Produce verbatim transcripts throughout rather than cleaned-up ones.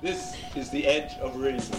This is the Edge of Reason.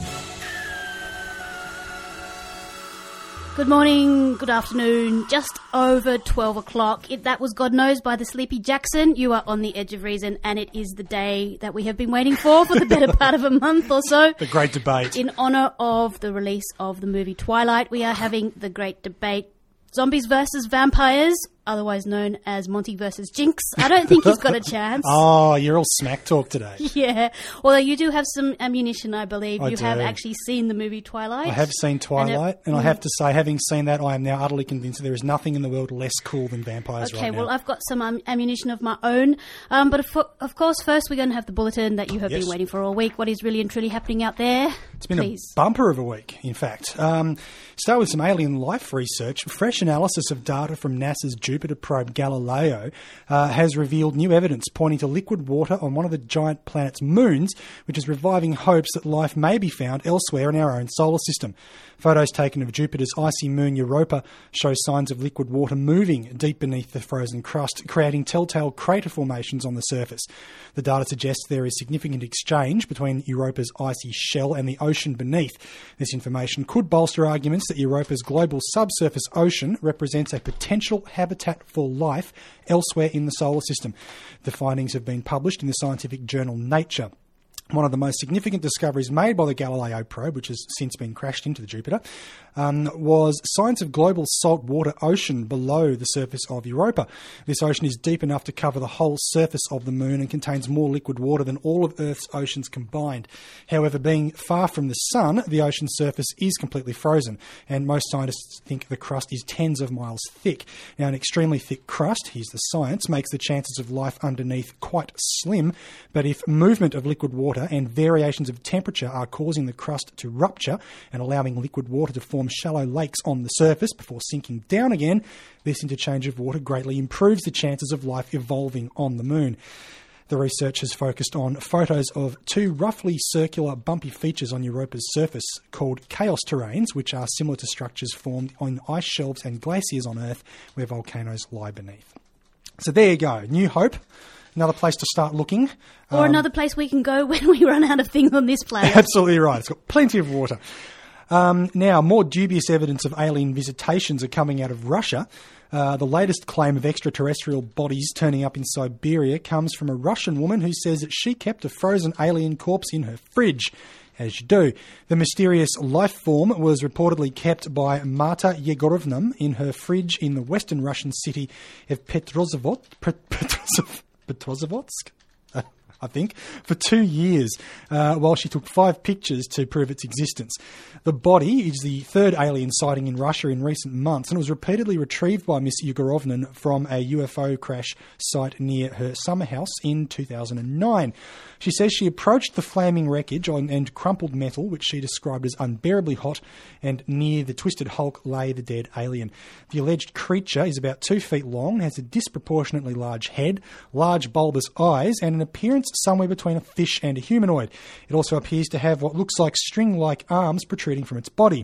Good morning, good afternoon, just over twelve o'clock. It, that was God Knows by the Sleepy Jackson. You are on the Edge of Reason, and it is the day that we have been waiting for for the better part of a month or so. The great debate. In honour of the release of the movie Twilight, we are having the great debate. Zombies versus vampires, otherwise known as Monty versus Jinx. I don't think he's got a chance. Oh, you're all smack talk today. Yeah. Although you do have some ammunition, I believe. I you do. have actually seen the movie Twilight. I have seen Twilight, and, and I have to say, having seen that, I am now utterly convinced that there is nothing in the world less cool than vampires Okay, right now. well, I've got some um, ammunition of my own. Um, but of, of course, first we're going to have the bulletin that you have Yes. been waiting for all week. What is really and truly happening out there? It's been Please. a bumper of a week, in fact. Um, start with some alien life research. Fresh analysis of data from NASA's Jupiter probe Galileo uh, has revealed new evidence pointing to liquid water on one of the giant planet's moons, which is reviving hopes that life may be found elsewhere in our own solar system. Photos taken of Jupiter's icy moon Europa show signs of liquid water moving deep beneath the frozen crust, creating telltale crater formations on the surface. The data suggests there is significant exchange between Europa's icy shell and the ocean beneath. This information could bolster arguments that Europa's global subsurface ocean represents a potential habitat for life elsewhere in the solar system. The findings have been published in the scientific journal Nature. One of the most significant discoveries made by the Galileo probe, which has since been crashed into the Jupiter, um, was signs of global saltwater ocean below the surface of Europa. This ocean is deep enough to cover the whole surface of the moon and contains more liquid water than all of Earth's oceans combined. However, being far from the sun, the ocean's surface is completely frozen, and most scientists think the crust is tens of miles thick. Now, an extremely thick crust, here's the science, makes the chances of life underneath quite slim, but if movement of liquid water and variations of temperature are causing the crust to rupture and allowing liquid water to form shallow lakes on the surface before sinking down again, this interchange of water greatly improves the chances of life evolving on the moon. The research has focused on photos of two roughly circular bumpy features on Europa's surface called chaos terrains, which are similar to structures formed on ice shelves and glaciers on Earth where volcanoes lie beneath. So there you go. New Hope. Another place to start looking. Or Um, another place we can go when we run out of things on this planet. Absolutely right. It's got plenty of water. Um, now, more dubious evidence of alien visitations are coming out of Russia. Uh, the latest claim of extraterrestrial bodies turning up in Siberia comes from a Russian woman who says that she kept a frozen alien corpse in her fridge. As you do. The mysterious life form was reportedly kept by Marta Yegorovna in her fridge in the western Russian city of Petrozavod, Petrozavod, Petrozavodsk, uh, I think, for two years, uh, while she took five pictures to prove its existence. The body is the third alien sighting in Russia in recent months, and it was repeatedly retrieved by Miss Yegorovna from a U F O crash site near her summer house in two thousand nine. She says she approached the flaming wreckage on, and crumpled metal, which she described as unbearably hot, and near the twisted hulk lay the dead alien. The alleged creature is about two feet long, has a disproportionately large head, large bulbous eyes, and an appearance somewhere between a fish and a humanoid. It also appears to have what looks like string-like arms protruding from its body.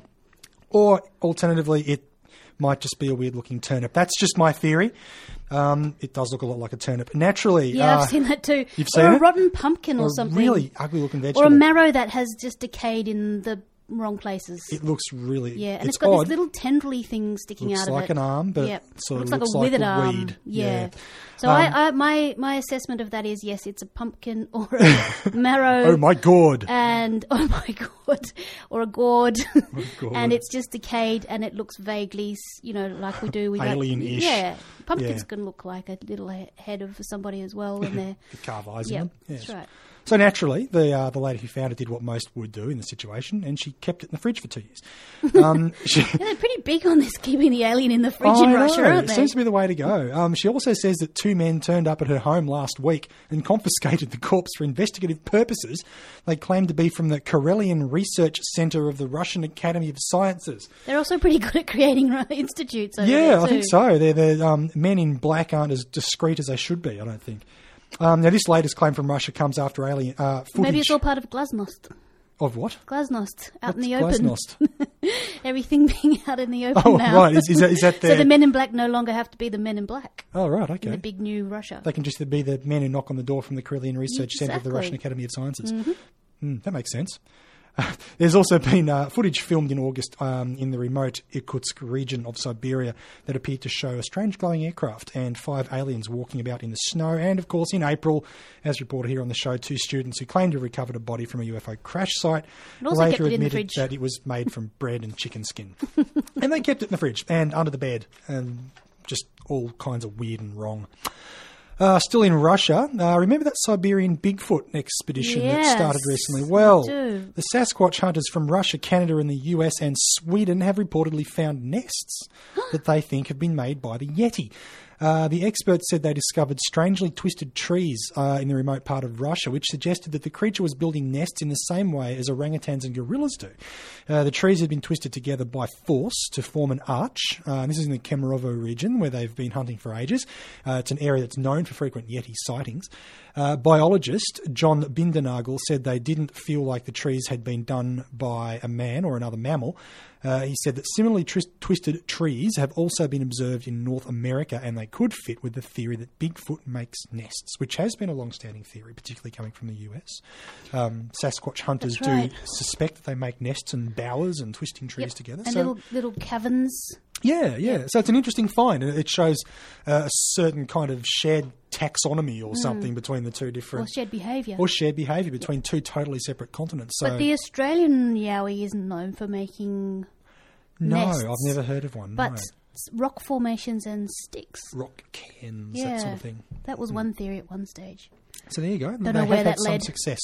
Or, alternatively, it might just be a weird-looking turnip. That's just my theory. Um, it does look a lot like a turnip. Naturally... Yeah, uh, I've seen that too. You've seen or a it? rotten pumpkin or, Or a something. really ugly-looking vegetable. Or a marrow that has just decayed in the wrong places. It looks really... Yeah, and it's it's got odd. this little tendrily thing sticking Looks out of like it. an arm, but yep. sort looks of like looks a like withered a arm. weed. Yeah. Yeah. So Um, I, I, my my assessment of that is yes, it's a pumpkin or a marrow. Oh my god! And oh my god, or a gourd, gourd. and it's just decayed, and it looks vaguely, you know, like we do. We don't- Alien-ish. Yeah, pumpkins Yeah. can look like a little he- head of somebody as well in there. The carve eyes in Yep, them. that's right. So naturally, the uh, the lady who found it did what most would do in the situation, and she kept it in the fridge for two years. Um, she, Yeah, they're pretty big on this, keeping the alien in the fridge I in know, Russia, aren't it they? seems to be the way to go. Um, she also says that two men turned up at her home last week and confiscated the corpse for investigative purposes. They claim to be from the Karelian Research Centre of the Russian Academy of Sciences. They're also pretty good at creating ru- institutes over Yeah, there I too. think so. They're, they're, um, men in black aren't as discreet as they should be, I don't think. Um, now, this latest claim from Russia comes after alien uh, footage. Maybe it's all part of Glasnost. Of what? Glasnost, out What's in the open. Glasnost? Everything being out in the open Oh, now. right. Is, is that, is that their... So the Men in Black no longer have to be the Men in Black Oh, right, in okay. the big new Russia. They can just be the men who knock on the door from the Carillion Research Centre of the Exactly. Russian Academy of Sciences. Mm-hmm. Mm, that makes sense. Uh, there's also been uh, footage filmed in August um, in the remote Irkutsk region of Siberia that appeared to show a strange glowing aircraft and five aliens walking about in the snow. And, of course, in April, as reported here on the show, two students who claimed to have recovered a body from a U F O crash site And also later kept it in the admitted fridge. that it was made from bread and chicken skin. And they kept it in the fridge and under the bed and just all kinds of weird and wrong. Uh, still in Russia, uh, remember that Siberian Bigfoot expedition Yes, that started recently? Well, I do. the Sasquatch hunters from Russia, Canada and the U S and Sweden have reportedly found nests that they think have been made by the Yeti. Uh, the experts said they discovered strangely twisted trees uh, in the remote part of Russia, which suggested that the creature was building nests in the same way as orangutans and gorillas do. Uh, the trees had been twisted together by force to form an arch. Uh, this is in the Kemerovo region, where they've been hunting for ages. Uh, it's an area that's known for frequent Yeti sightings. Uh, biologist John Bindernagel said they didn't feel like the trees had been done by a man or another mammal. Uh, he said that similarly tris- twisted trees have also been observed in North America, and they could fit with the theory that Bigfoot makes nests, which has been a long-standing theory, particularly coming from the U S. Um, Sasquatch hunters That's right. do suspect that they make nests and bowers and twisting trees Yep. together. And so, little little caverns. yeah, yeah. So it's an interesting find, and it shows uh, a certain kind of shared taxonomy or something between the two Or different... shared behaviour. Or shared behaviour between two totally separate continents. So But the Australian yowie isn't known for making no, nests, I've never heard of one. but no. s- rock formations and sticks. Rock cairns, Yeah, that sort of thing. that was one theory at one stage. So there you go. Don't they know have where had that some led. success.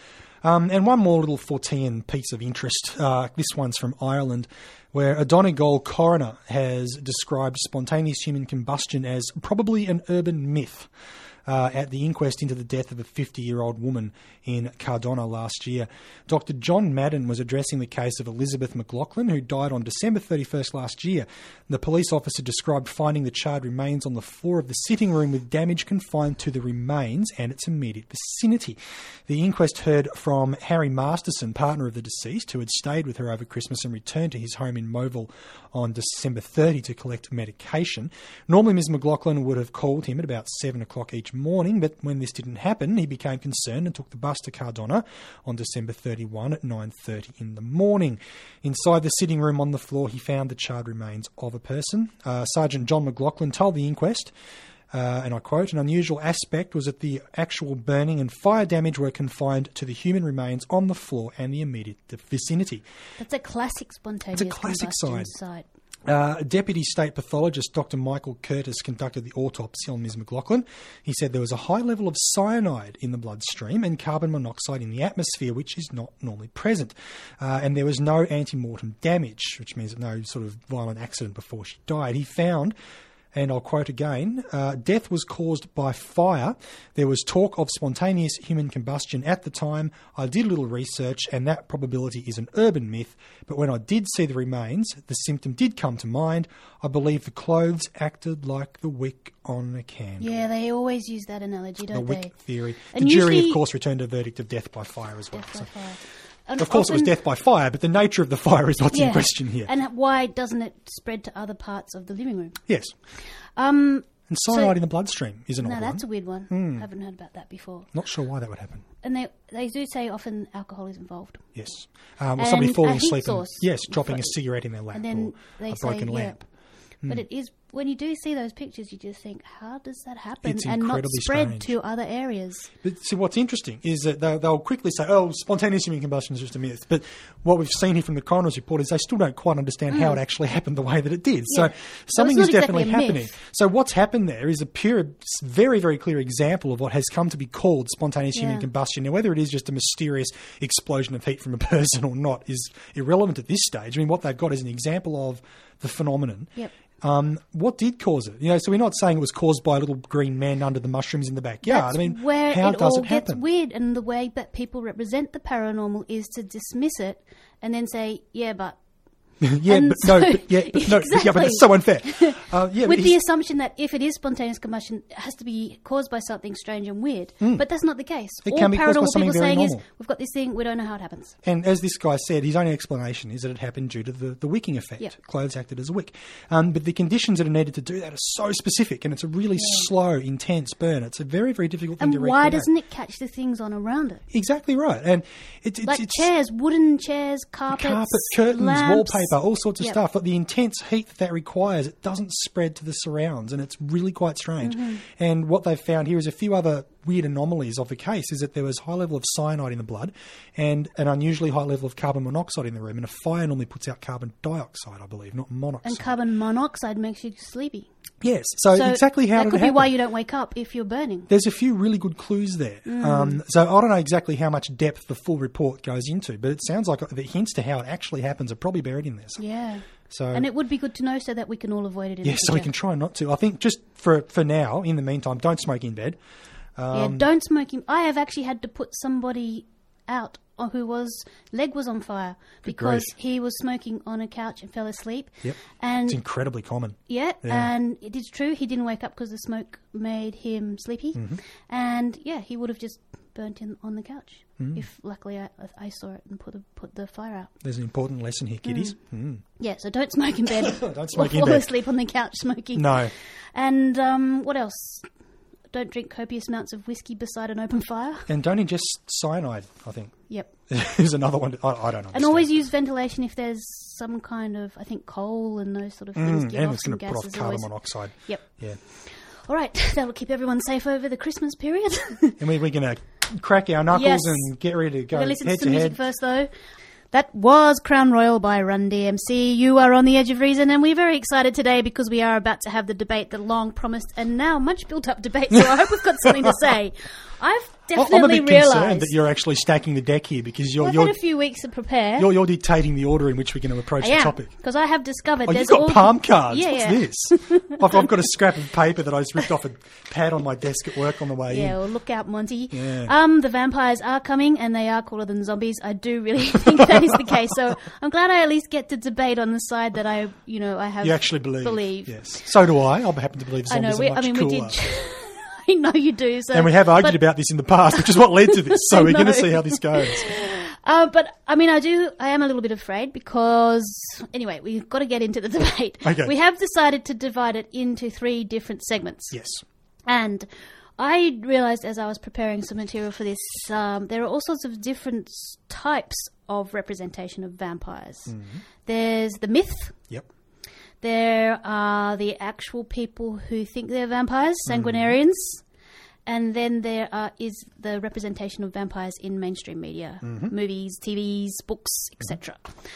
Um, and one more little Fortean piece of interest. Uh, this one's from Ireland, where a Donegal coroner has described spontaneous human combustion as probably an urban myth. Uh, at the inquest into the death of a fifty-year-old woman in Cardona last year. Doctor John Madden was addressing the case of Elizabeth McLaughlin, who died on December thirty-first last year. The police officer described finding the charred remains on the floor of the sitting room with damage confined to the remains and its immediate vicinity. The inquest heard from Harry Masterson, partner of the deceased, who had stayed with her over Christmas and returned to his home in Moville on December thirtieth to collect medication. Normally, Miz McLaughlin would have called him at about seven o'clock each morning, but when this didn't happen, he became concerned and took the bus to Cardona on December thirty-first at nine thirty in the morning. Inside the sitting room on the floor, he found the charred remains of a person. Uh, Sergeant John McLaughlin told the inquest, Uh, and I quote, an unusual aspect was that the actual burning and fire damage were confined to the human remains on the floor and the immediate vicinity. That's a classic spontaneous It's a classic combustion side. site. Uh, Deputy State Pathologist Doctor Michael Curtis conducted the autopsy on Miz McLaughlin. He said there was a high level of cyanide in the bloodstream and carbon monoxide in the atmosphere, which is not normally present. Uh, and there was no ante-mortem damage, which means no sort of violent accident before she died. He found... And I'll quote again, uh, death was caused by fire. There was talk of spontaneous human combustion at the time. I did a little research, and that probability is an urban myth. But when I did see the remains, the symptom did come to mind. I believe the clothes acted like the wick on a candle. Yeah, they always use that analogy, The don't wick they? theory. And the jury, usually- of course, returned a verdict of death by fire as well. Death by So- fire. And of course, it was often- death by fire, but the nature of the fire is what's in Yeah. question here. And why doesn't it spread to other parts of the living room? Yes. Um, And cyanide So- in the bloodstream is an no, odd that's one. a weird one. Haven't heard about that before. Not sure why that would happen. And they they do say often alcohol is involved. Yes. Um, or And somebody falling a heat asleep and, source. yes, dropping a Fro- cigarette in their lap And then or they a say, broken yeah. lamp. But it is, when you do see those pictures, you just think, how does that happen? It's and not incredibly spread strange. to other areas. But see, what's interesting is that they'll, they'll quickly say, oh, spontaneous human combustion is just a myth. But what we've seen here from the coroner's report is they still don't quite understand how it actually happened the way that it did. Mm. Yeah. So So something it's is not definitely exactly a happening. myth. So what's happened there is a pure, very, very clear example of what has come to be called spontaneous human Yeah. combustion. Now, whether it is just a mysterious explosion of heat from a person or not is irrelevant at this stage. I mean, what they've got is an example of the phenomenon. Yep. Um, what did cause it? You know, so we're not saying it was caused by a little green man under the mushrooms in the backyard. That's I mean, where how it does all it gets happen? weird, and the way that people represent the paranormal is to dismiss it and then say, "Yeah, but yeah, And but so- no, but, yeah, but, no, but, yeah, but it's so unfair. Uh, yeah, With but the he's- assumption that if it is spontaneous combustion, it has to be caused by something strange and weird. But that's not the case. Hmm. It All can be caused by paranormal something people very saying is, normal. we've got this thing, we don't know how it happens. And as this guy said, his only explanation is that it happened due to the, the wicking effect. Yep. Clothes acted as a wick. Um, but the conditions that are needed to do that are so specific, and it's a really slow, intense burn. It's a very, very difficult thing And to why recreate. doesn't it catch the things on around it? Exactly right. And it, it's, Like it's chairs, wooden chairs, carpets, carpet, curtains, lamps. wallpaper, all sorts of Yep. stuff. But the intense heat that that requires, it doesn't spread to the surrounds, and it's really quite strange. Mm-hmm. And what they've found here is a few other weird anomalies of the case is that there was high level of cyanide in the blood and an unusually high level of carbon monoxide in the room. And a fire normally puts out carbon dioxide, I believe, not monoxide. And carbon monoxide makes you sleepy. Yes. So, So exactly how that did could it be happen? why you don't wake up if you're burning. There's a few really good clues there. Mm. Um, so I don't know exactly how much depth the full report goes into, but it sounds like the hints to how it actually happens are probably buried in this. Yeah. So And it would be good to know so that we can all avoid it in yeah, the so we future. can try not to. I think just for for now, in the meantime, don't smoke in bed. Yeah, Um, don't smoke him. I have actually had to put somebody out who was leg was on fire because grief. he was smoking on a couch and fell asleep. Yep. And It's incredibly common. yeah, Yeah. and it is true. He didn't wake up because the smoke made him sleepy, Mm-hmm. and yeah, he would have just burnt in on the couch Mm. if luckily I, I saw it and put the put the fire out. There's an important lesson here, kiddies. Mm. Yeah, so don't smoke in bed. Don't smoke or in fall bed. asleep on the couch smoking. No. And um, what else? Don't drink copious amounts of whiskey beside an open fire. And don't ingest cyanide, I think. Yep. There's another one. I, I don't know. And always use ventilation if there's some kind of, I think, coal and those sort of things Mm, give and off it's some going to put off gases. carbon always. monoxide. Yep. Yeah. All right, that'll keep everyone safe over the Christmas period. And we, we're going to crack our knuckles Yes. and get ready to go We're going to listen head to to some music head. first, though. That was Crown Royal by Run D M C. You are on the edge of reason, and we're very excited today because we are about to have the debate, the long promised and now much built up debate. So I hope we've got something to say. I've definitely I'm a bit realised concerned that you're actually stacking the deck here because you're I've you're, had a few weeks to prepare. you're you're dictating the order in which we're going to approach I the am, topic. because I have discovered Oh, there's you've got all palm cards. Yeah, What's yeah. this? I've, I've got a scrap of paper that I just ripped off a pad on my desk at work on the way Yeah, in. well, look out, Monty. Yeah. Um, the vampires are coming, and they are cooler than zombies. I do really think that is the case. So I'm glad I at least get to debate on the side that I, you know, I have. You actually believe. Believe. Yes. So do I. I happen to believe I zombies know. We, are much I mean, cooler. we did. I know you do. So, And we have argued but, about this in the past, which is what led to this. So I we're going to know. see how this goes. Uh, but I mean, I do. I am a little bit afraid because anyway, we've got to get into the debate. Okay. We have decided to divide it into three different segments. Yes. And I realised as I was preparing some material for this, um, there are all sorts of different s- types of representation of vampires. Mm-hmm. There's the myth. Yep. There are the actual people who think they're vampires, Mm-hmm. sanguinarians. And then there are, is the representation of vampires in mainstream media, Mm-hmm. movies, T Vs, books, et cetera.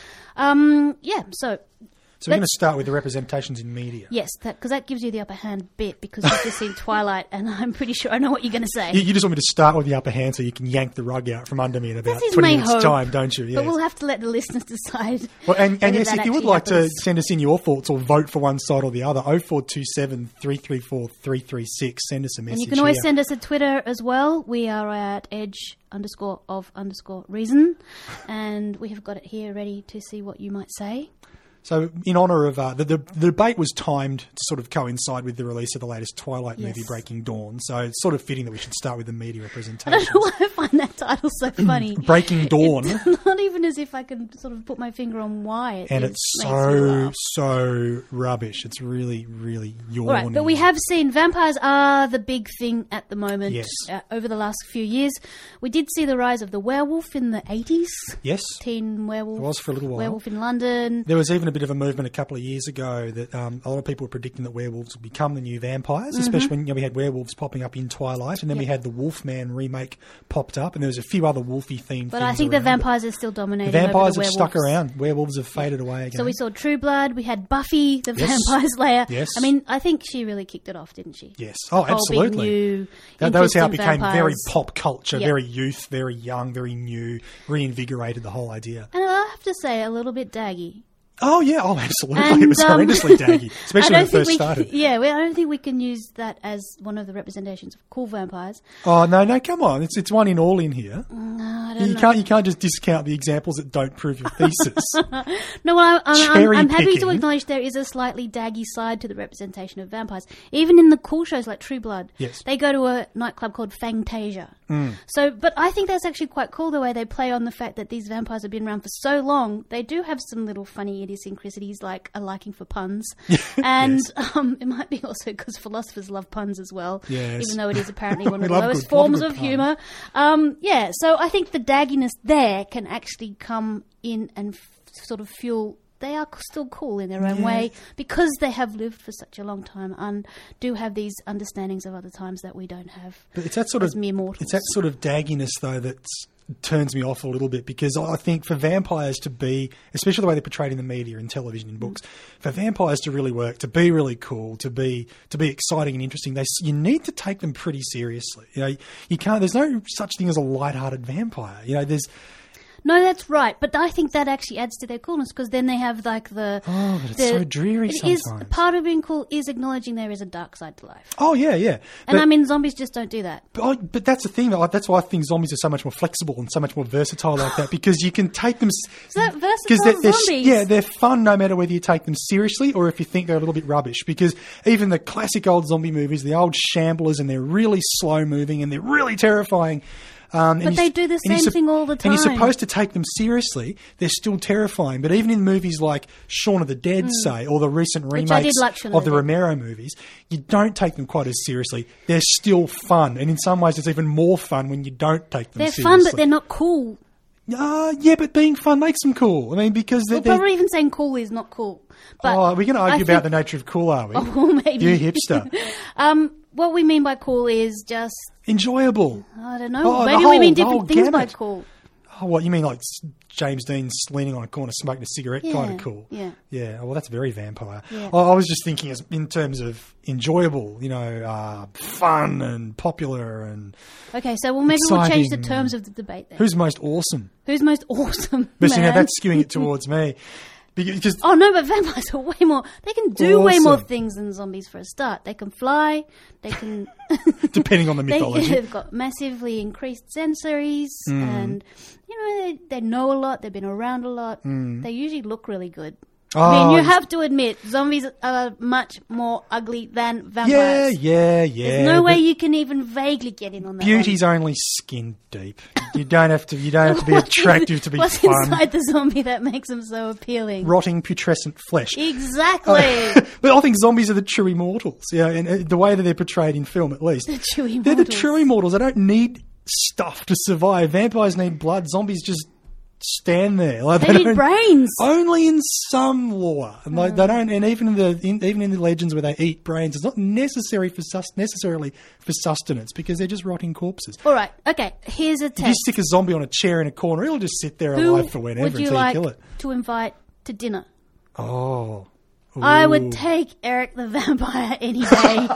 Um, yeah, so So we're going to Let's- start with the representations in media. yes, because that, that gives you the upper hand bit because you've just seen Twilight, and I'm pretty sure I know what you're going to say. You, you just want me to start with the upper hand so you can yank the rug out from under me in about That is twenty my minutes' hope. time, don't you? Yes. But we'll have to let the listeners decide. Well, and, and whether yes, that if you would actually like happens. to send us in your thoughts or vote for one side or the other, oh four two seven, three three four, three three six, send us a message. And you can always here. send us a Twitter as well. We are at edge underscore of underscore reason. And we have got it here ready to see what you might say. So, in honour of uh, the, the the debate was timed to sort of coincide with the release of the latest Twilight Yes. movie, Breaking Dawn. So it's sort of fitting that we should start with the media I don't representation. know why I find that title so funny. Breaking Dawn, It's not even as if I can sort of put my finger on why it and is- it's makes me so laugh. so rubbish. It's really really yawning. All right, but we have seen vampires are the big thing at the moment. Yes. Uh, over the last few years, we did see the rise of the werewolf in the eighties. yes. Teen werewolf. It was for a little while. Werewolf in London. There was even a bit of a movement a couple of years ago that um, a lot of people were predicting that werewolves would become the new vampires, especially when you know, we had werewolves popping up in Twilight, and then we Mm-hmm. Yep. had the Wolfman remake popped up, and there was a few other wolfy themed. But things I think the around, vampires are still but dominating. the vampires over the have stuck werewolves. around. Werewolves have faded away again. So we saw True Blood. We had Buffy, the Yes. Vampire Slayer. Yes. I mean, I think she really kicked it off, didn't she? yes, oh, The whole big absolutely. new That, that was how it interest in became very vampires. pop culture, Yep. very youth, very young, very new, reinvigorated the whole idea. And I have to say, a little bit daggy. Oh, yeah. Oh, absolutely. And, it was um, horrendously daggy, I especially when don't it think first we started. Can, yeah, well, I don't think we can use that as one of the representations of cool vampires. Oh, no, no, come on. It's it's one in all in here. No, I don't You know. can't, you can't just discount the examples that don't prove your thesis. No, well, I'm, I'm, Cherry I'm happy to picking. acknowledge there is a slightly daggy side to the representation of vampires. Even in the cool shows like True Blood, Yes. they go to a nightclub called Fangtasia. Mm. So, but I think that's actually quite cool the way they play on the fact that these vampires have been around for so long. They do have some little funny idiosyncrasies like a liking for puns. And Yes. um, it might be also because philosophers love puns as well, Yes. even though it is apparently one We of the love lowest good- love a forms good of pun. humour. Um, yeah, so I think the dagginess there can actually come in and f- sort of fuel. They are still cool in their own Yeah. way because they have lived for such a long time and do have these understandings of other times that we don't have But it's that sort as of mere mortals. It's that sort of dagginess, though, that turns me off a little bit, because I think for vampires to be, especially the way they're portrayed in the media and television and books, for vampires to really work, to be really cool, to be to be exciting and interesting, they you need to take them pretty seriously. You know, you can't. There's no such thing as a light-hearted vampire. You know, there's. No, that's right. But I think that actually adds to their coolness because then they have like the... Oh, but it's the, so dreary it is- sometimes. part of being cool is acknowledging there is a dark side to life. Oh yeah, yeah. And But- I mean, zombies just don't do that. But, I, but that's the thing. Like, that's why I think zombies are so much more flexible and so much more versatile like that, because you can take them. So that versatile Because they're, they're, zombies. yeah, they're fun no matter whether you take them seriously or if you think they're a little bit rubbish. Because even the classic old zombie movies, the old shamblers, and they're really slow moving and they're really terrifying. Um, But and they you're- do the and you're same sup- thing all the And you're time. supposed to take them seriously. They're still terrifying. But even in movies like Shaun of the Dead, say, or the recent Which I did remakes like Shaun of of the the Dead. Romero movies, you don't take them quite as seriously. They're still fun. And in some ways, it's even more fun when you don't take them They're seriously. fun, but they're not cool. Uh, yeah, but being fun makes them cool. I mean, because they're... Well, they're probably even saying cool is not cool. But oh, are we going to I argue about think- the nature of cool, are we? Oh, maybe. You hipster. um, what we mean by cool is just, Enjoyable. I don't know, Oh, the maybe whole- we mean the whole different things by gamut. cool. Oh, what, you mean like s- James Dean leaning on a corner smoking a cigarette kind Yeah, of cool? yeah. Yeah, well, that's very vampire. Yeah. I, I was just thinking as in terms of enjoyable, you know, uh, fun and popular and Okay, so well, maybe we'll change the Exciting. terms of the debate then. who's most awesome. Who's most awesome, But you know, man? that's skewing it towards me. Because Oh no, but vampires are way more. They can do way more Awesome. things than zombies for a start. They can fly. They can. depending on the they, mythology. they've got massively increased sensories, Mm. and you know they, they know a lot. They've been around a lot. They usually look really good. I Oh, mean, you it's- have to admit, zombies are much more ugly than yeah, vampires. yeah, yeah. There's no but way you can even vaguely get in on that. Beauty's only skin deep. You don't have to. You don't have to be What's in- attractive to be What's fun. inside the zombie that makes them so appealing? Rotting putrescent flesh. Exactly. But I think zombies are the true immortals. Yeah, and uh, the way that they're portrayed in film, at least, The true they're the immortals. true immortals. They don't need stuff to survive. Vampires need blood. Zombies just stand there. Like, They need don't- brains. Only in some lore, and like, they don't. And even in the in, even in the legends where they eat brains, it's not necessary for sus- necessarily for sustenance because they're just rotting corpses. All right. Okay. Here's a If you test. stick a zombie on a chair in a corner, it'll just sit there Who alive for whenever would you until like you kill it. to invite to dinner? Oh. I Ooh. would take Eric the Vampire any day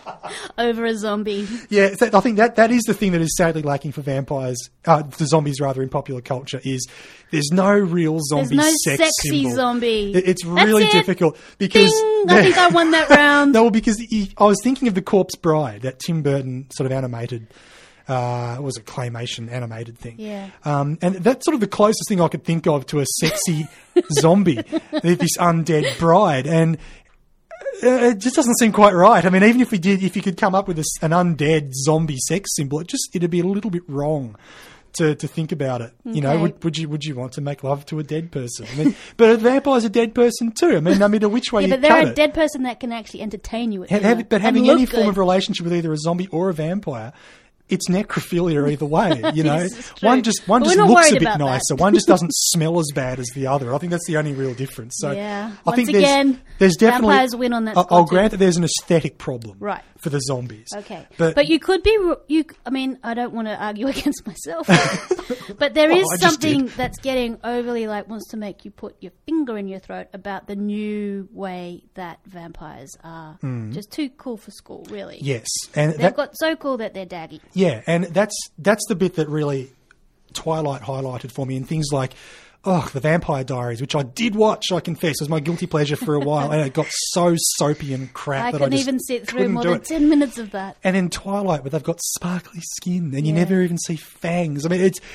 over a zombie. Yeah, so I think that that is the thing that is sadly lacking for vampires, uh, for zombies rather, in popular culture, is there's no real zombie There's no sex sexy symbol. zombie. It- It's That's really it. difficult because Ding! I think I won that round. no, because he, I was thinking of The Corpse Bride, that Tim Burton sort of animated. Uh, it was a claymation animated thing. Yeah. Um, and that's sort of the closest thing I could think of to a sexy zombie, this undead bride. And uh, it just doesn't seem quite right. I mean, even if we did, if you could come up with a s an undead zombie sex symbol, it just, it'd be a little bit wrong to, to think about it. You know, Okay. would, would you, would you want to make love to a dead person? I mean, but a vampire's a dead person too. I mean, no matter which way Yeah, you but they're cut a it. dead person that can actually entertain you at Have, dinner have, but and having look any form good. of relationship with either a zombie or a vampire, it's necrophilia either way. You know, This is true. one just one But just we're not looks a worried bit about that. nicer. One just doesn't smell as bad as the other. I think that's the only real difference. So Yeah. I Once think there's, again, there's definitely vampires win on that I- score I'll too. grant that there's an aesthetic problem, Right. for the zombies. Okay, but, but, you could be you. I mean, I don't want to argue against myself, but there Well, is I just something did. that's getting overly like wants to make you put your finger in your throat about the new way that vampires are just too cool for school. Really, yes, and they've that, got so cool that they're daggy. yeah, and that's that's the bit that really Twilight highlighted for me, and things like oh, The Vampire Diaries, which I did watch, I confess. It was my guilty pleasure for a while, and it got so soapy and crap I that I couldn't just even sit through couldn't more do than it. ten minutes of that. And then Twilight, where they've got sparkly skin, and you Yeah. never even see fangs. I mean, it's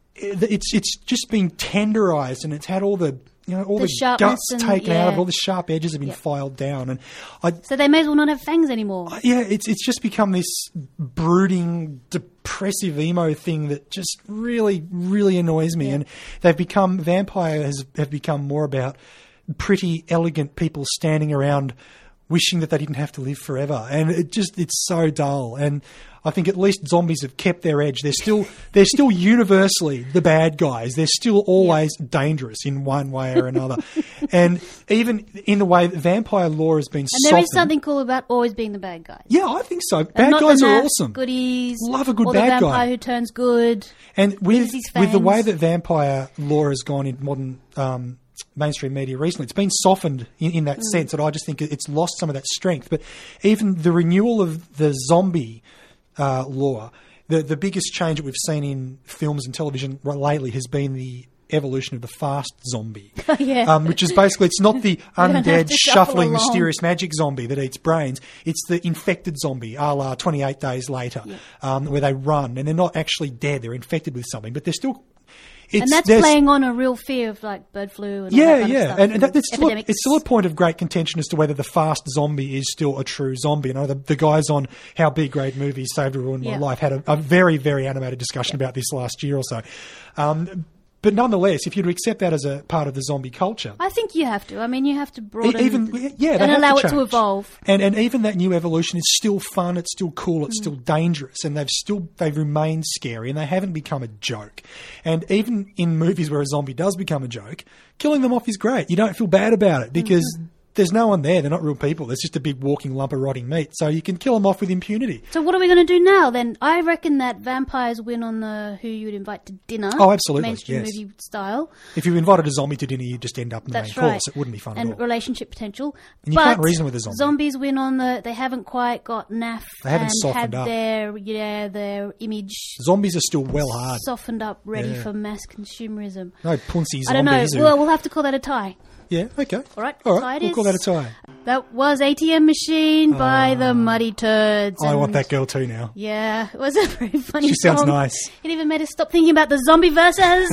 it's it's just been tenderized, and it's had all the you know all The the, sharpness guts and- taken out of it, yeah. all the sharp edges have been Yeah. filed down, and I So they may as well not have fangs anymore. yeah, it's it's just become this brooding, depressive emo thing that just really, really annoys me. Yeah. And they've become vampires have become more about pretty, elegant people standing around wishing that they didn't have to live forever. And it just it's so dull. And I think at least zombies have kept their edge. They're still they're still universally the bad guys. They're still always dangerous in one way or another. And even in the way that vampire lore has been And softened. there is something cool about always being the bad guys. Yeah, I think so. And Bad not guys the are naff awesome. Goodies. Love a good or bad the vampire guy. who turns good. And with his with the way fangs. that vampire lore has gone in modern um, mainstream media recently, it's been softened in, in that Mm. sense that I just think it's lost some of that strength. But even the renewal of the zombie uh, lore, the the biggest change that we've seen in films and television lately has been the evolution of the fast zombie. Yeah. Um, which is basically, it's not the don't have undead, to shuffle shuffling, along. mysterious magic zombie that eats brains. It's the infected zombie, a la twenty-eight Days Later, um, where they run and they're not actually dead. They're infected with something, but they're still... It's, And that's there's- playing on a real fear of like bird flu and all that yeah, kind of yeah, stuff and, and that, that's still a, epidemics. it's still a point of great contention as to whether the fast zombie is still a true zombie. You know, the, the guys on How B Grade Movies Saved or Ruined Yeah. My Life had a, a very, very animated discussion about this last year or so. Um, but nonetheless, if you were to accept that as a part of the zombie culture, I think you have to. I mean, you have to E- broaden even yeah, they and have allow to it to change. evolve. And and even that new evolution is still fun. It's still cool. Mm. It's still dangerous, and they've still they've remained scary, and they haven't become a joke. And even in movies where a zombie does become a joke, killing them off is great. You don't feel bad about it because Mm-hmm. there's no one there. They're not real people. There's just a big walking lump of rotting meat. So you can kill them off with impunity. So what are we going to do now then? I reckon that vampires win on the who you would invite to dinner. Oh, absolutely, Mainstream yes. movie style. If you invited a zombie to dinner, you just end up in the That's main right. course. It wouldn't be fun and at all. relationship potential. And you but can't reason with a zombie. Zombies win on the. They haven't quite got naff. They haven't and softened had up. their yeah their image Zombies are still well hard. softened up, ready Yeah. for mass consumerism. No punsy I don't know. zombies. who- Well, we'll have to call that a tie. yeah, okay. All right, All tie right, it we'll call is. that a tie. That was A T M Machine by the Muddy Turds. I want and- that girl too now. Yeah, it was a very funny She sounds song. nice. It even made us stop thinking about the zombie versus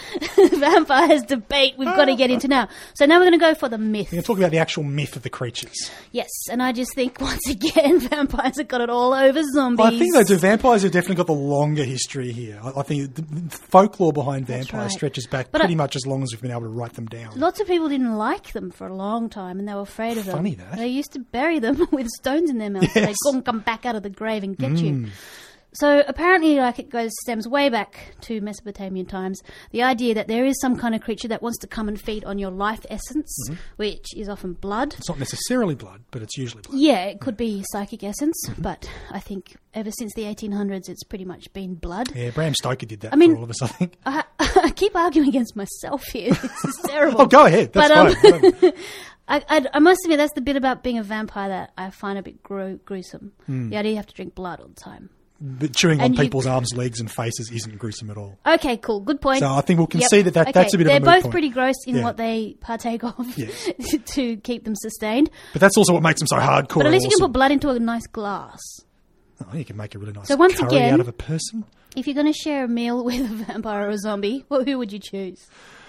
vampires debate we've got to get into now. So now we're going to go for the myth. We're going to talk about the actual myth of the creatures. Yes, and I just think once again vampires have got it all over zombies. I think they do. Vampires have definitely got the longer history here. I, I think the, the folklore behind vampires right. stretches back But pretty I- much as long as we've been able to write them down. Lots of people didn't like them for a long time and they were afraid of them. Funny that. They used to bury them with stones in their mouths so they Yes. couldn't come back out of the grave and get Mm. you. So apparently, like it goes stems way back to Mesopotamian times. The idea that there is some kind of creature that wants to come and feed on your life essence, Mm-hmm. which is often blood. It's not necessarily blood, but it's usually blood. Yeah, it could be psychic essence, Mm-hmm. but I think ever since the eighteen hundreds, it's pretty much been blood. Yeah, Bram Stoker did that I mean- for all of us, I think. I, I keep arguing against myself here. This is terrible. Oh, go ahead. That's But, um, fine. Whatever. I, I, I must admit, that's the bit about being a vampire that I find a bit gru- gruesome. Hmm. The idea you have to drink blood all the time. But chewing on And you- people's arms, legs, and faces isn't gruesome at all. Okay, cool. Good point. So I think we'll Yep. concede that, that Okay, that's a bit They're of a moot both point. pretty gross in Yeah. what they partake of Yes. to keep them sustained. But that's also what makes them so hardcore. But at least and you can awesome. put blood into a nice glass. Oh, you can make a really nice So once curry again- out of a person. If you're going to share a meal with a vampire or a zombie, well, who would you choose?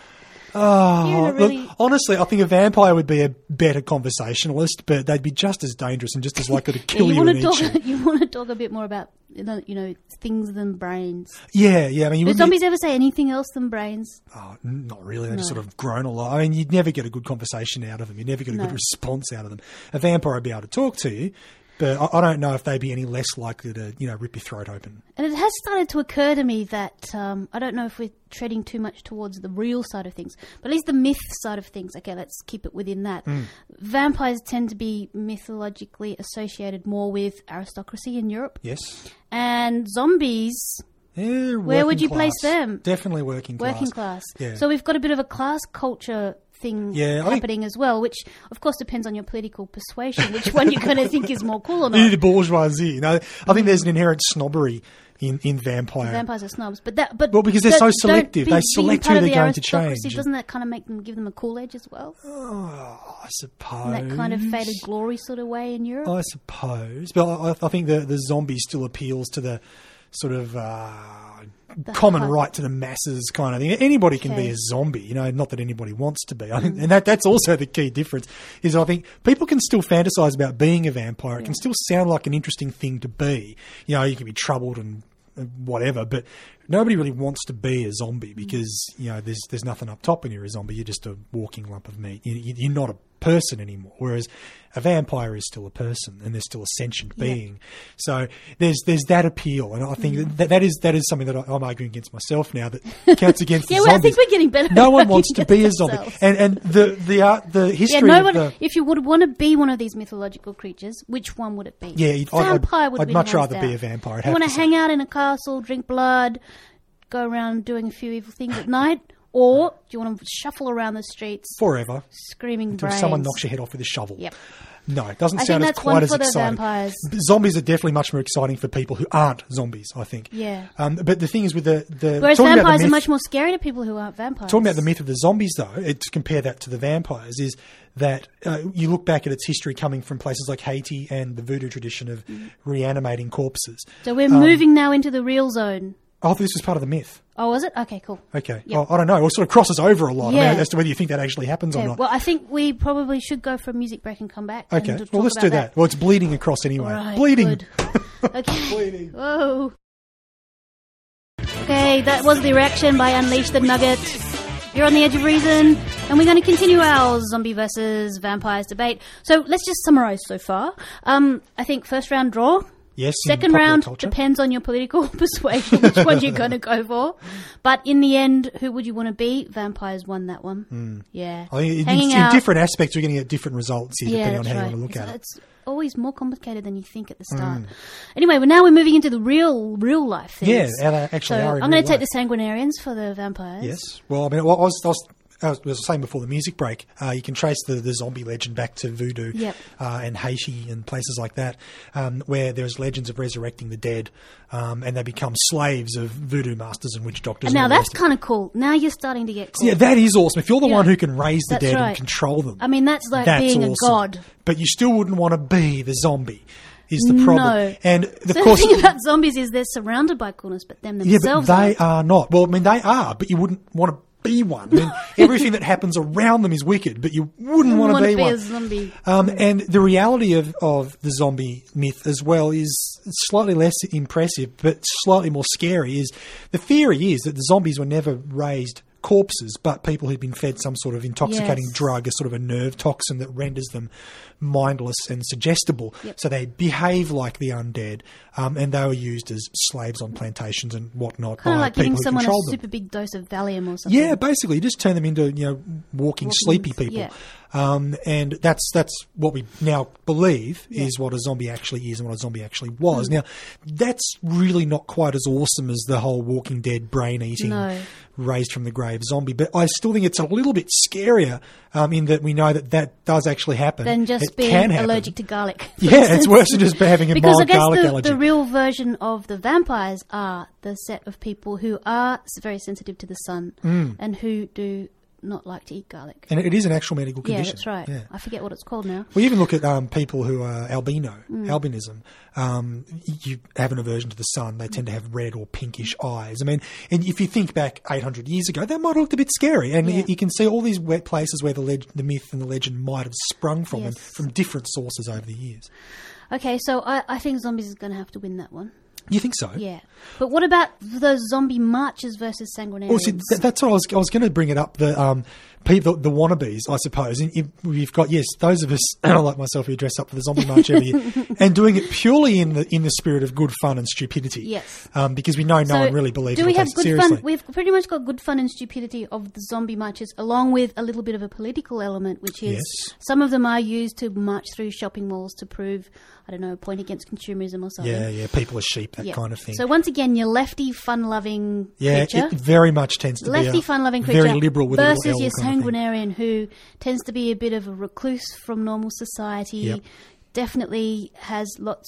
Oh, You're in a look, really- honestly, I think a vampire would be a better conversationalist, but they'd be just as dangerous and just as likely to kill Yeah, you, want and to eat talk. you. You want to talk a bit more about you know, you know things than brains. Yeah, yeah. I mean, you Do wouldn't zombies ever say anything else than brains? Oh, n- not really. They just No. sort of groan a lot. I mean, you'd never get a good conversation out of them. You'd never get a No. good response out of them. A vampire would be able to talk to you, but I, I don't know if they'd be any less likely to, you know, rip your throat open. And it has started to occur to me that um, I don't know if we're treading too much towards the real side of things, but at least the myth side of things. Okay, let's keep it within that. Mm. Vampires tend to be mythologically associated more with aristocracy in Europe, Yes. and zombies. Yeah, Where would working you place class. them? Definitely working class. Working class. Yeah. So we've got a bit of a class culture thing Yeah, I think- happening as well, which of course depends on your political persuasion, which one you're going to think is more cool or You need not. a bourgeoisie. You know, I think there's an inherent snobbery in, in vampire. Vampires are snobs, but that, but Well, because they're don't- so selective. don't They be- select being part who of they're the going to aristocracy, change. Doesn't that kind of make them give them a cool edge as well? Oh, I suppose. In that kind of faded glory sort of way in Europe. I suppose. But I, I think the, the zombie still appeals to the sort of uh, common hype. right to the masses kind of thing. Anybody can be Okay. a zombie, you know, not that anybody wants to be. I think, and that, that's also the key difference, is I think people can still fantasize about being a vampire. It can still sound like an interesting thing to be. You know, you can be troubled and whatever, but nobody really wants to be a zombie because, you know, there's there's nothing up top when you're a zombie. You're just a walking lump of meat. You, you- you're not a person anymore, whereas a vampire is still a person and they're still a sentient being. So there's there's that appeal, and I think that that is that is something that I, I'm arguing against myself now that counts against Yeah, the well, I zombies. think we're getting better. No at one wants to arguing be a against zombie, ourselves. and and the the art the Yeah, history no of one. the If you would want to be one of these mythological creatures, which one would it be? Yeah, you'd- I'd- I'd- vampire would I'd be much hands rather down. be a vampire, I'd You have want to to say. hang out in a castle, drink blood, go around doing a few evil things at night, or do you want to shuffle around the streets forever screaming until brains? someone knocks your head off with a shovel. Yep. No, it doesn't I sound think as that's quite one as for the exciting. vampires. B- Zombies are definitely much more exciting for people who aren't zombies, I think. Yeah. Um, but the thing is with the, the Whereas talking about the vampires are myth- much more scary to people who aren't vampires. Talking about the myth of the zombies, though, it, to compare that to the vampires, is that uh, you look back at its history coming from places like Haiti and the voodoo tradition of reanimating corpses. So we're um, moving now into the real zone. Oh, this was part of the myth. Oh, was it? Okay, cool. Okay. Yep. Well, I don't know. It sort of crosses over a lot. I Yeah. mean, as to whether you think that actually happens or Okay, not. well, I think we probably should go for a music break and come back. Okay. and Well, talk let's about do that. Well, it's bleeding across anyway. All right, bleeding. good. Okay. Bleeding. Whoa. Okay, that was the reaction by Unleash the Nugget. You're on the edge of reason, and we're going to continue our zombie versus vampires debate. So let's just summarise so far. Um, I think first round draw. Yes. in Second popular round culture. depends on your political persuasion, which one you're going to go for. But in the end, who would you want to be? Vampires won that one. Yeah. I think in, Hanging in out. different aspects, we're going to get different results here, Yeah, depending on that's how right. you want to look it's, at it. it's always more complicated than you think at the start. Anyway, well, now we're moving into the real, real life things. Yeah, how they actually so are in I'm going real to take life. the sanguinarians for the vampires. Yes. Well, I mean, I was, I was, I was saying before the music break, uh, you can trace the, the zombie legend back to voodoo Yep. uh, and Haiti and places like that, um, where there's legends of resurrecting the dead, um, and they become slaves of voodoo masters and witch doctors. And now all the that's rest of it. kind of cool. Now you're starting to get cool. Yeah, that is awesome. If you're the Yeah. one who can raise the That's dead right. and control them, I mean, that's like that's being awesome. a god. But you still wouldn't want to be the zombie. Is the problem? No. And of So course, the thing about zombies is they're surrounded by coolness, but them yeah, but themselves they aren't. are not. Well, I mean, they are, but you wouldn't want to be one. I mean, everything that happens around them is wicked, but you wouldn't want to wanna be, be one. a zombie. Um, and the reality of, of the zombie myth as well is slightly less impressive, but slightly more scary. Is the theory is that the zombies were never raised corpses, but people who'd been fed some sort of intoxicating Yes. drug, a sort of a nerve toxin that renders them mindless and suggestible. Yep. So they behave like the undead, um, and they were used as slaves on plantations and whatnot Kind of by like people giving who someone a controlled them. super big dose of Valium or something. Yeah, basically, you just turn them into you know walking, sleepy people, yeah. um, and that's that's what we now believe is what a zombie actually is and what a zombie actually was. Mm. Now, that's really not quite as awesome as the whole Walking Dead brain eating, No. raised from the grave zombie, but I still think it's a little bit scarier um, in that we know that that does actually happen. Than just it being can happen. allergic to garlic. for Yeah, it's instance. worse than just having a Because I mild guess garlic the, allergy. the real version of the vampires are the set of people who are s- very sensitive to the sun Mm. and who do not like to eat garlic. and it is an actual medical Yeah, condition. that's right. Yeah. I forget what it's called now. We even look at um, people who are albino, Mm. albinism. Um, you have an aversion to the sun. They tend to have red or pinkish eyes. I mean, and if you think back eight hundred years ago, that might have looked a bit scary. And Yeah. you, you can see all these wet places where the, leg- the myth and the legend might have sprung from, and Yes. from different sources over the years. Okay, so I, I think zombies is going to have to win that one. You think so? Yeah. But what about those zombie marches versus sanguinarians? Well, see, th- that's what I was. I was going to bring it up. The um, people, the wannabes, I suppose. And if we've got yes, those of us like myself who dress up for the zombie march every year, and doing it purely in the in the spirit of good fun and stupidity. Yes. Um, because we know no So, one really believes. Do it we or have takes it good seriously. fun? We've pretty much got good fun and stupidity of the zombie marches, along with a little bit of a political element, which is Yes. some of them are used to march through shopping malls to prove, I don't know, a point against consumerism or something. Yeah, yeah, people are sheep, that Yeah. kind of thing. So once again, your lefty, fun-loving yeah, creature, it very much tends to lefty, be a fun-loving creature, very liberal with a versus little L your kind of thing. sanguinarian, who tends to be a bit of a recluse from normal society. Yep. Definitely has lots of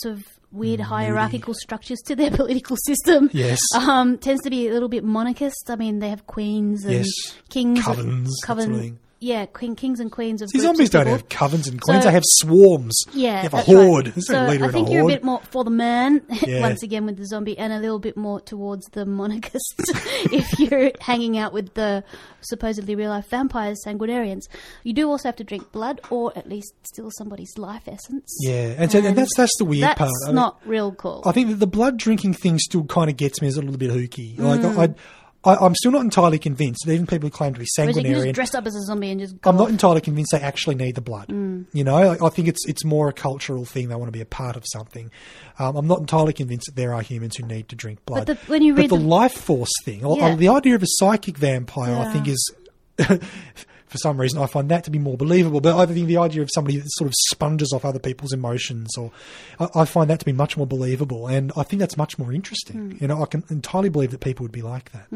weird hierarchical structures to their political system. Yes. Um, tends to be a little bit monarchist. I mean, they have queens and Yes. kings. Covens, that Coven, sort of thing. Yeah, queen, kings and queens of See, groups zombies of don't people. have covens and queens. So- they have swarms. Yeah, You have a that's horde. Right. There's So no leader I in think a you're a horde. bit more for the man, Yeah. once again with the zombie, and a little bit more towards the monarchists if you're hanging out with the supposedly real life vampires, sanguinarians. You do also have to drink blood, or at least steal somebody's life essence. Yeah, and, so, and that's that's the weird That's part. I mean, not real cool. I think that the blood drinking thing still kind of gets me as a little bit hooky. Like Mm. I, I, I'm still not entirely convinced that even people who claim to be Whereas you can just sanguinarian, dress up as a zombie and just go I'm not off. entirely convinced they actually need the blood. Mm. You know, I, I think it's it's more a cultural thing. They want to be a part of something. Um, I'm not entirely convinced that there are humans who need to drink blood. But the- when you But read the, the- life force thing, or- Yeah. or the idea of a psychic vampire, I Yeah. think is. For some reason, I find that to be more believable. But I think the idea of somebody that sort of sponges off other people's emotions, or I, I find that to be much more believable, and I think that's much more interesting. Mm. You know, I can entirely believe that people would be like that.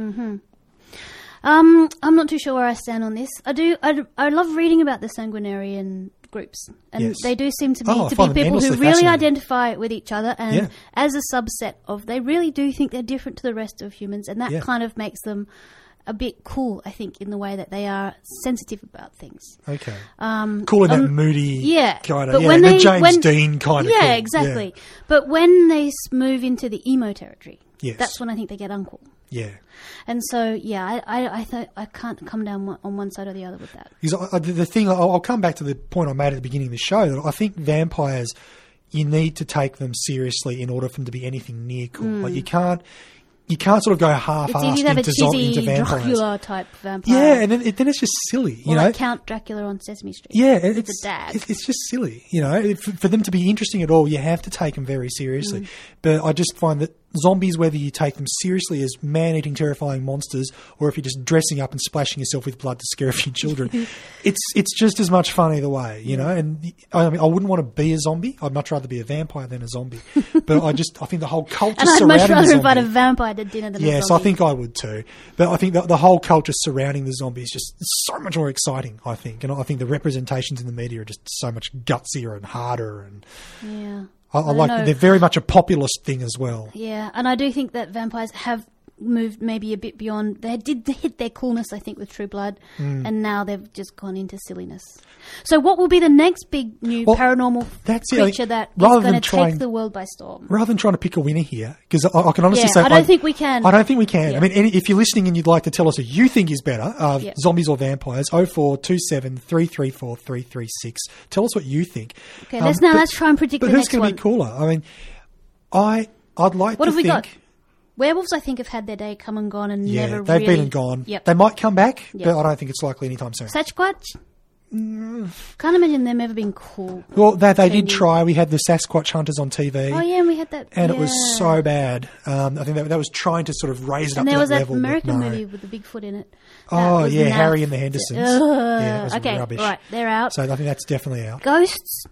Um, I'm not too sure where I stand on this. I do. I, I love reading about the sanguinarian groups, and Yes. they do seem to me Oh, I to be find them people who endlessly really fascinating. identify with each other, and Yeah. as a subset of, they really do think they're different to the rest of humans, and that Yeah. kind of makes them a bit cool, I think, in the way that they are sensitive about things. Okay, Um, cool in that um, moody, yeah, kind of, but yeah, when the they- James when- Dean kind of, yeah, cool. exactly. But when they s- move into the emo territory, Yes. that's when I think they get uncool. Yeah. And so, yeah, I, I, I, th- I can't come down one, on one side or the other with that. Because I, I, the the thing, I'll, I'll come back to the point I made at the beginning of the show, that I think vampires, you need to take them seriously in order for them to be anything near cool. Like you can't, you can't sort of go Mm. It's half-assed easy to have a into, zo- into cheesy vampires. Dracula type vampire. Yeah, and then, it, then it's just silly, you or know. like Count Dracula on Sesame Street. Yeah, it- With it's the dad. it- it's just silly, you know. It- For, for them to be interesting at all, you have to take them very seriously. Mm. But I just find that zombies, whether you take them seriously as man-eating, terrifying monsters, or if you're just dressing up and splashing yourself with blood to scare a few children, it's it's just as much fun either way, you know. And I mean, I wouldn't want to be a zombie. I'd much rather be a vampire than a zombie. But I just I think the whole culture And I'd surrounding much the rather zombie. invite a vampire to dinner than a Yes, zombie. I think I would too. But I think that the whole culture surrounding the zombie is just so much more exciting, I think. And I think the representations in the media are just so much gutsier and harder. And Yeah. I, I, I like know. they're very much a populist thing as well. Yeah, and I do think that vampires have moved maybe a bit beyond. They did hit their coolness, I think, with True Blood, Mm. and now they've just gone into silliness. So, what will be the next big new Well, paranormal that's it. creature that is Rather going than to trying- take the world by storm? Rather than trying to pick a winner here, because I, I can honestly Yeah, say I don't think we can. I don't think we can. Yeah. I mean, any, if you're listening and you'd like to tell us who you think is better, uh, Yeah. zombies or vampires, oh four two seven, three three four, three three six. Tell us what you think. Okay, let's now but- let's try and predict But the who's next going one. to be cooler? I mean, I I'd like What to have we think. got? Werewolves, I think, have had their day come and gone, and Yeah, never they've really. been and gone. Yep. They might come back, Yep. but I don't think it's likely anytime soon. Sasquatch. Mm. Can't imagine them ever being cool. Well, they, they did Trendy. try. We had the Sasquatch hunters on T V, Oh yeah, and we had that. and yeah. it was so bad. Um, I think that, that was trying to sort of raise it And up there to was that that level. but American no. movie with the Bigfoot in it. That Oh was yeah, naff. Harry and the Hendersons. Ugh. Yeah, it was okay, rubbish. right, they're out. So I think that's definitely out. Ghosts.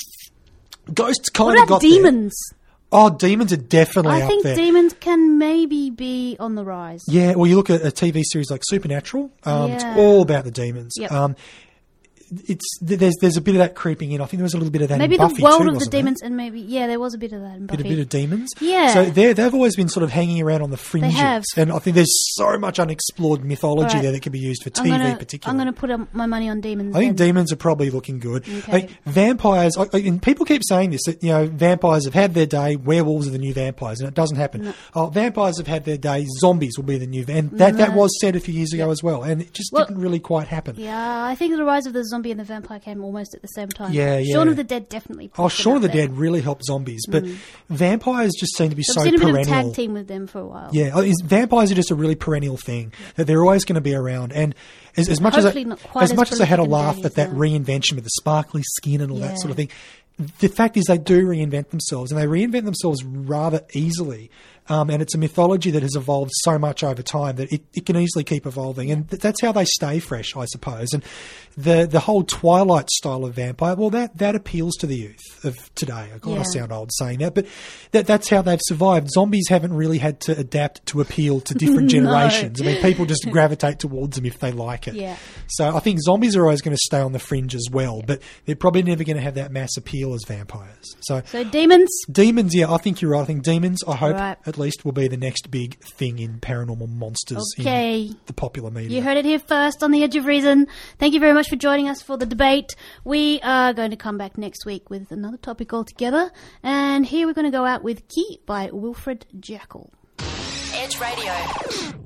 Ghosts kind What of about got there. demons? Oh, demons are definitely I up think there. demons can maybe be on the rise. Yeah, well, you look at a T V series like Supernatural. Um, It's Yeah. all about the demons. Yep. Um, it's there's there's a bit of that creeping in. I think there was a little bit of that Maybe in Buffy the world too, of the wasn't there? demons, and maybe yeah, there was a bit of that in Bit, Buffy. a bit of demons. Yeah. So they they've always been sort of hanging around on the fringes. have. And I think there's so much unexplored mythology All right. there that can be used for I'm T V gonna, particularly. I'm going to put um, my money on demons. I think then. demons are probably looking good. Okay. I think vampires, I, I- and people keep saying this, that, you know, vampires have had their day, werewolves are the new vampires, and it doesn't happen. No. Oh, vampires have had their day, zombies will be the new, and that, that No. was said a few years ago as well, and it just Well, didn't really quite happen. Yeah, I think the rise of the zombie and the vampire came almost at the same time. Yeah, yeah. Shaun of the Dead definitely. Oh, pushed them Shaun up of the there. Dead really helped zombies, but vampires just seem to be I've so seen a bit of a perennial. tag team with them for a while. Yeah, I mean, vampires are just a really perennial thing that they're always going to be around. And as, as much Hopefully as I, not quite as as much as I had a prolific and laugh dirty at that as now. reinvention with the sparkly skin and all Yeah. that sort of thing, the fact is they do reinvent themselves, and they reinvent themselves rather easily. Um, and it's a mythology that has evolved so much over time that it, it can easily keep evolving. And th- that's how they stay fresh, I suppose. And the the whole Twilight style of vampire, well, that, that appeals to the youth of today. I kind Yeah. of sound old saying that, but that that's how they've survived. Zombies haven't really had to adapt to appeal to different generations. I mean, people just gravitate towards them if they like it. Yeah. So I think zombies are always going to stay on the fringe as well, but they're probably never going to have that mass appeal as vampires. So So demons. demons, yeah, I think you're right. I think demons, I hope, Right. at least, will be the next big thing in paranormal monsters Okay. in the popular media. You heard it here first on The Edge of Reason. Thank you very much for joining us for the debate. We are going to come back next week with another topic altogether. And here we're going to go out with Key by Wilfred Jackal. Edge Radio.